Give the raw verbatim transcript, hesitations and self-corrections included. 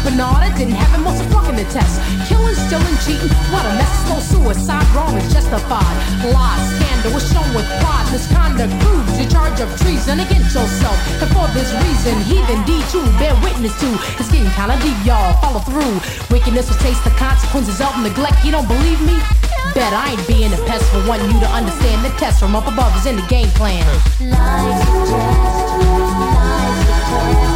But no, that didn't happen, most of fucking the test. Killing, stealing, cheating, what a mess. Slow suicide, wrong is justified. Lies, scandal was shown with pride. Misconduct proves your charge of treason against yourself. And for this reason, heathen deed you bear witness to. It's getting kinda deep, y'all. Follow through. Wickedness will taste the consequences of neglect. You don't believe me? Bet I ain't being a pest for wanting you to understand the test from up above is in the game plan. Lies suggest, lies suggest.